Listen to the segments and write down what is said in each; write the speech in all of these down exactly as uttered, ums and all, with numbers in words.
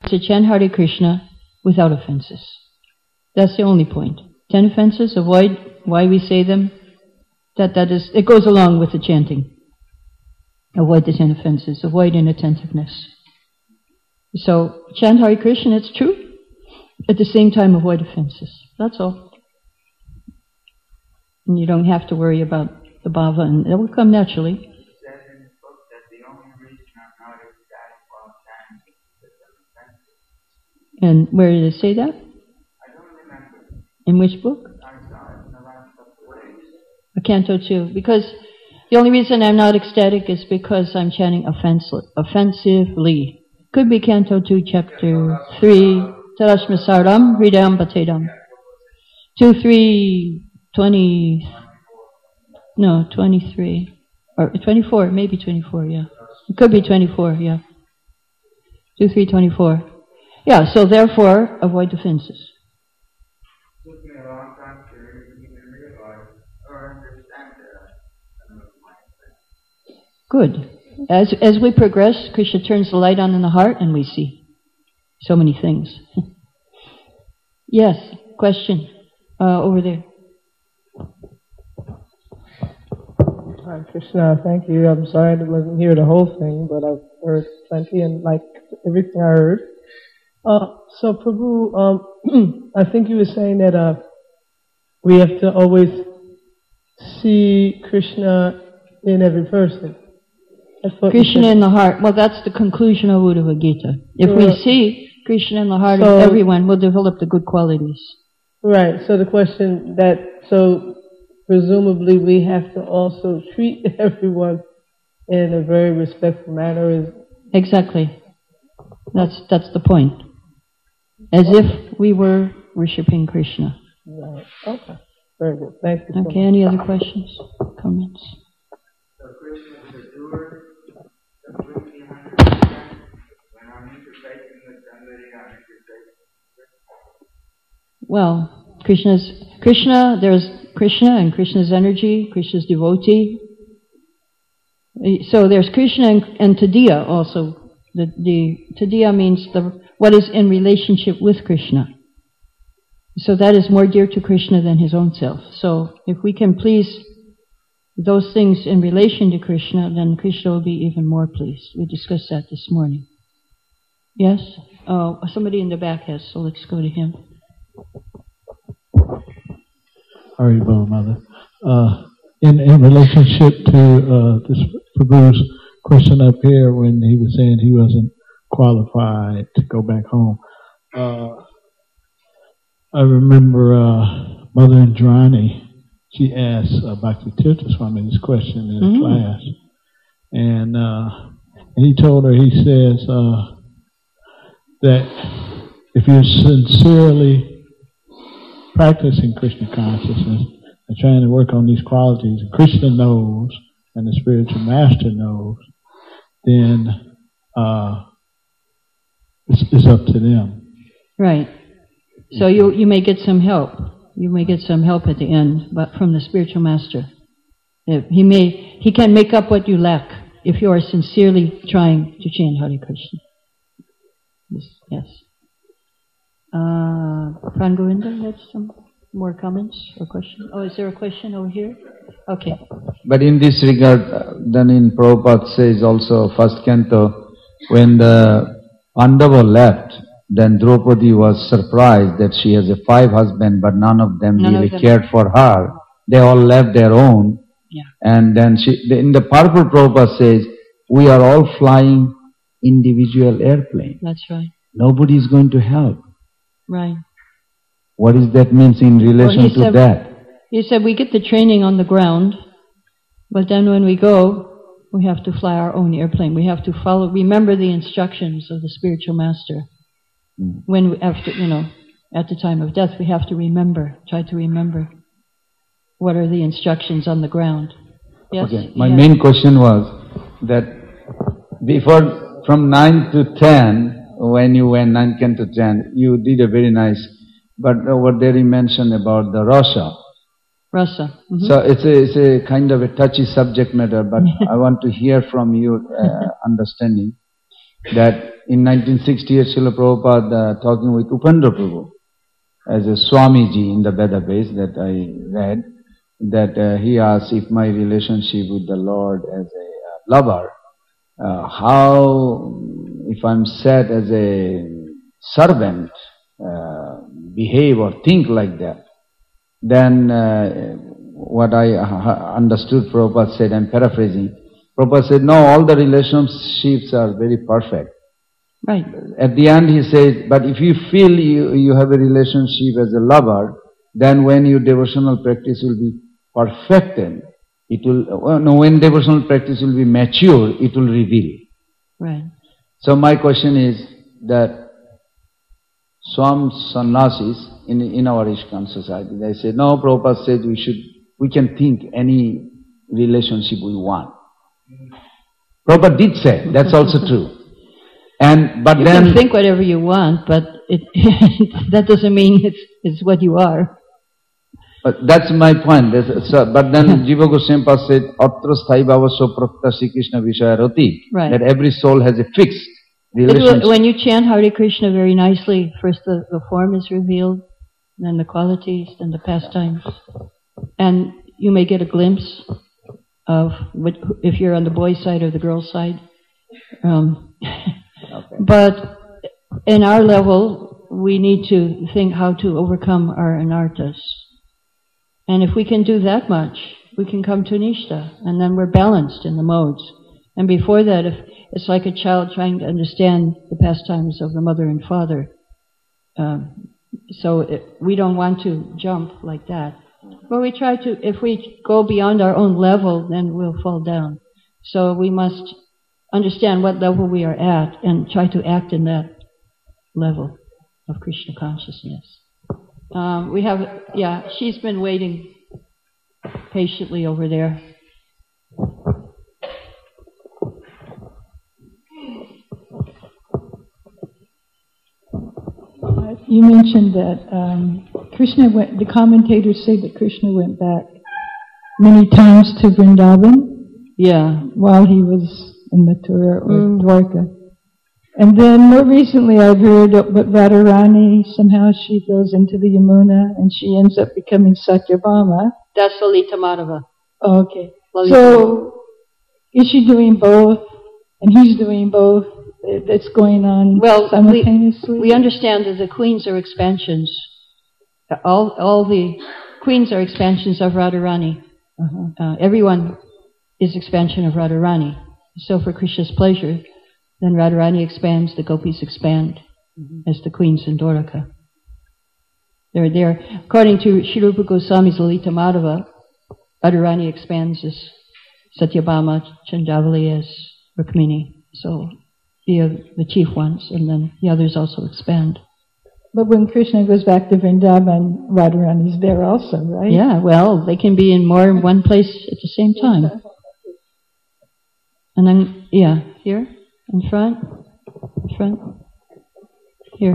to chant Hare Krishna without offenses. That's the only point. Ten offenses, avoid why we say them. That that is, it goes along with the chanting. Avoid the ten offenses, avoid inattentiveness. So, chant Hare Krishna, it's true. At the same time, avoid offenses. That's all. And you don't have to worry about the bhava, and it will come naturally. And where did it say that? I don't remember. In which book? I saw it in the last couple of days. A Canto two. Because the only reason I'm not ecstatic is because I'm chanting offensli- offensively. Could be Canto two, Chapter three, Tarashmasaram, Hridayam Bhatedam. two, three, twenty, no, twenty-three, or twenty-four, maybe twenty-four, yeah. It could be twenty-four, yeah. two, three, twenty-four. Yeah, so therefore, avoid offenses. It took me a long time to even realize or understand that. Good. As as we progress, Krishna turns the light on in the heart and we see so many things. Yes, question uh, over there. Hi, Krishna, thank you. I'm sorry I wasn't here the whole thing, but I've heard plenty and liked everything I heard. Uh, so, Prabhu, um, I think you were saying that uh, we have to always see Krishna in every person. Krishna in the heart. Well, that's the conclusion of Uddhava Gita. If uh, we see Krishna in the heart so, of everyone, we'll develop the good qualities. Right. So the question that, so presumably we have to also treat everyone in a very respectful manner. Is exactly. That's that's the point. As if we were worshipping Krishna. Right. Okay. Very good. Thank you. Okay. So any other questions, comments? So Krishna is a doer, completely one hundred percent. When I'm interfacing with somebody, I'm interfacing. Well, Krishna's Krishna. There's Krishna and Krishna's energy. Krishna's devotee. So there's Krishna and, and Tadiya also. The, the Tadiya means the what is in relationship with Krishna. So that is more dear to Krishna than his own self. So if we can please those things in relation to Krishna, then Krishna will be even more pleased. We discussed that this morning. Yes? Oh, somebody in the back has, so let's go to him. Haribol, Mother. Uh, in, in relationship to uh, this Prabhu's question up here when he was saying he wasn't qualified to go back home. Uh, I remember uh, Mother Indrani, she asked uh, Bhakti Tirtha Swami this question in mm-hmm. class. And uh, he told her, he says uh, that if you're sincerely practicing Krishna consciousness and trying to work on these qualities, and Krishna knows and the spiritual master knows, then uh, it's, it's up to them. Right. So you you may get some help. You may get some help at the end, but from the spiritual master. If he may he can make up what you lack if you are sincerely trying to chant Hare Krishna. Yes. Yes. Uh, Pran Govinda had some more comments or questions. Oh, is there a question over here? Okay. But in this regard, uh, then in Prabhupada says also, first canto, when the Pandava left, then Draupadi was surprised that she has a five husbands, but none of them none really of them. cared for her. They all left their own. Yeah. And then she, in the purport, Prabhupada says, we are all flying individual airplane. That's right. Nobody is going to help. Right. What does that mean in relation well, to said, that? He said we get the training on the ground, but then when we go, we have to fly our own airplane. We have to follow, remember the instructions of the spiritual master. Mm. When we, after, you know, at the time of death, we have to remember, try to remember what are the instructions on the ground. Yes? Okay. My yeah. main question was that before, from nine to ten, when you went nine to ten, you did a very nice, but over there you mentioned about the rasa. Rasa. Mm-hmm. So it's a, it's a kind of a touchy subject matter, but I want to hear from your uh, understanding that in nineteen sixty-eight, Srila Prabhupada uh, talking with Upendra Prabhu as a Swamiji in the Veda base that I read, that uh, he asked if my relationship with the Lord as a uh, lover, uh, how, if I'm set as a servant, uh, behave or think like that, then uh, what I uh, understood Prabhupada said, I'm paraphrasing, Prabhupada said, no, all the relationships are very perfect. Right. At the end he says, but if you feel you, you have a relationship as a lover, then when your devotional practice will be perfected, it will, well, no, when devotional practice will be mature, it will reveal. Right. So my question is that some sannyasis in, in our ISKCON society, they say, no, Prabhupada said we should, we can think any relationship we want. Prabhupada did say, that's also true. And, but you then... You can think whatever you want, but it, that doesn't mean it's, it's what you are. But that's my point. So, but then Jiva Goswami said, Atra sthai bhavasya prakta Sri Krishna vishaya rati. Right. That every soul has a fixed It relationship. will, when you chant Hare Krishna very nicely, first the, the form is revealed, then the qualities, then the pastimes. And you may get a glimpse of what, if you're on the boy's side or the girl's side. Um, okay. But in our level, we need to think how to overcome our anarthas. And if we can do that much, we can come to Nishta, and then we're balanced in the modes. And before that, if it's like a child trying to understand the pastimes of the mother and father. Um, so it, we don't want to jump like that. But we try to, if we go beyond our own level, then we'll fall down. So we must understand what level we are at and try to act in that level of Krishna consciousness. Um, we have, yeah, she's been waiting patiently over there. You mentioned that um, Krishna went, the commentators say that Krishna went back many times to Vrindavan. Yeah. While he was in Mathura or mm. Dwarka. And then more recently I've heard that Radharani, somehow she goes into the Yamuna and she ends up becoming Satyabhama. That's Lalita Madhava. Oh, okay. Lalita. So, is she doing both? And he's doing both? That's going on well, simultaneously? We, we understand that the queens are expansions. All, all the queens are expansions of Radharani. Uh-huh. Uh, everyone is expansion of Radharani. So for Krishna's pleasure, then Radharani expands, the gopis expand mm-hmm. as the queens in Dwaraka. They're there. According to Sri Rupa Goswami's Lalita Madhava, Radharani expands as Satyabhama, Chandavali as Rukmini. So the, uh, the chief ones, and then the others also expand. But when Krishna goes back to Vrindavan, Radharani's there also, right? Yeah, well, they can be in more than one place at the same time. And then, yeah, here, in front, in front, here.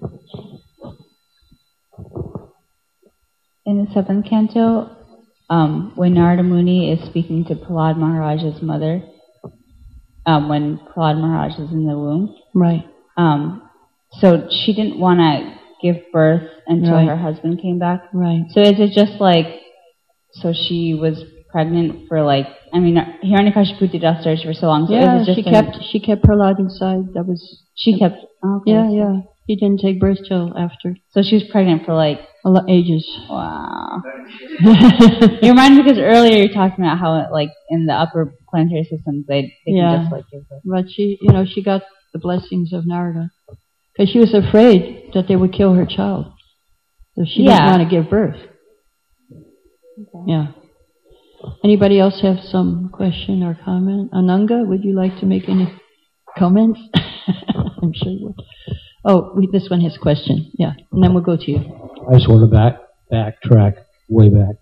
In the seventh canto, um, when Narada Muni is speaking to Prahlad Maharaj's mother, um, when Prahlad Maharaj is in the womb, right? Um, so she didn't want to give birth until right. her husband came back, right? So is it just like, so she was pregnant for like, I mean, Hiranyakashipu did not search for so long. So yeah, it was just she kept she kept Prahlad inside. That was she kept. Oh, okay. Yeah, yeah. He didn't take birth till after. So she was pregnant for like a lot ages. Wow. You remind me because earlier you were talking about how it, like in the upper planetary systems they they yeah. can just like give birth. But she, you know, she got the blessings of Narada because she was afraid that they would kill her child, so she yeah. didn't want to give birth. Okay. Yeah. Anybody else have some question or comment? Ananga, would you like to make any comments? I'm sure you would. Oh, we, this one has a question. Yeah, and then we'll go to you. I just want to back backtrack way back.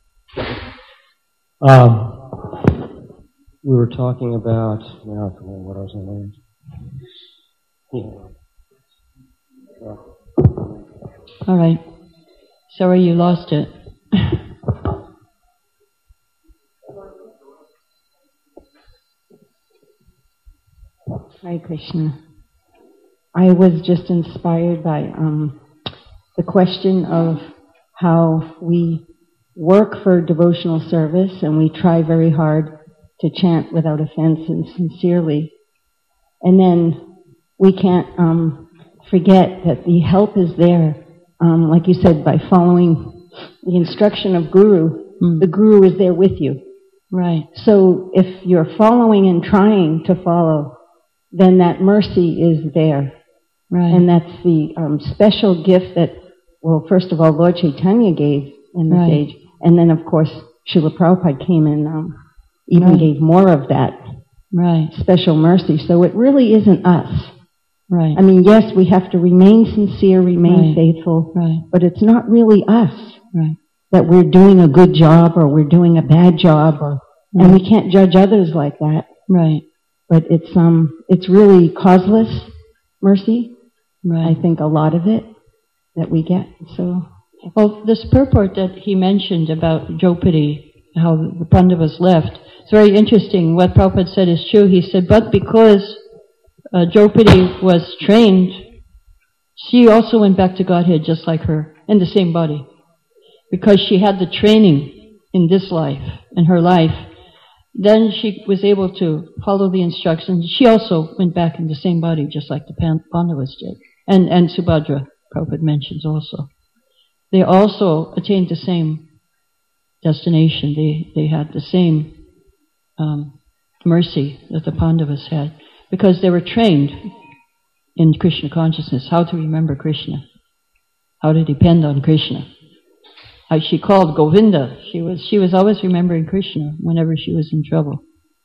Um, we were talking about, now I forget what I was going to yeah. All right. Sorry you lost it. Hare Krishna. I was just inspired by um, the question of how we work for devotional service and we try very hard to chant without offense and sincerely. And then we can't um, forget that the help is there, um, like you said, by following the instruction of Guru. Mm. The Guru is there with you. Right. So if you're following and trying to follow, then that mercy is there. Right. And that's the um, special gift that, well, first of all, Lord Chaitanya gave in this right. age. And then, of course, Srila Prabhupada came and um, even right. gave more of that right. special mercy. So it really isn't us. Right. I mean, yes, we have to remain sincere, remain right. faithful, right. but it's not really us right. that we're doing a good job or we're doing a bad job, or, right. and we can't judge others like that. Right. But it's um, it's really causeless mercy. Right. I think a lot of it that we get. So, well, this purport that he mentioned about Jopati, how the Pandavas left, it's very interesting. What Prabhupada said is true. He said, but because uh, Jopati was trained, she also went back to Godhead just like her, in the same body. Because she had the training in this life, in her life, then she was able to follow the instructions. She also went back in the same body just like the Pandavas did. And, and Subhadra, Prabhupada mentions also. They also attained the same destination. They, they had the same um, mercy that the Pandavas had, because they were trained in Krishna consciousness, how to remember Krishna, how to depend on Krishna. How she called Govinda. She was, she was always remembering Krishna whenever she was in trouble.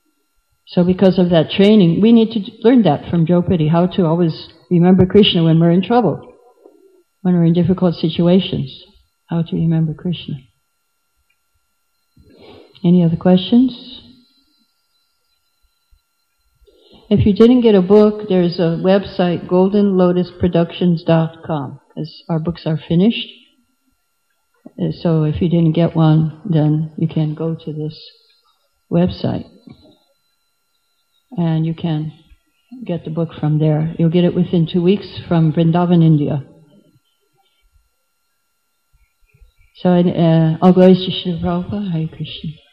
So because of that training, we need to learn that from Jopati, how to always remember Krishna when we're in trouble, when we're in difficult situations, how to remember Krishna. Any other questions? If you didn't get a book, there's a website, golden lotus productions dot com, because our books are finished. So if you didn't get one, then you can go to this website and you can get the book from there. You'll get it within two weeks from Vrindavan, India. So uh, all glories to Srila Prabhupada. Hare Krishna.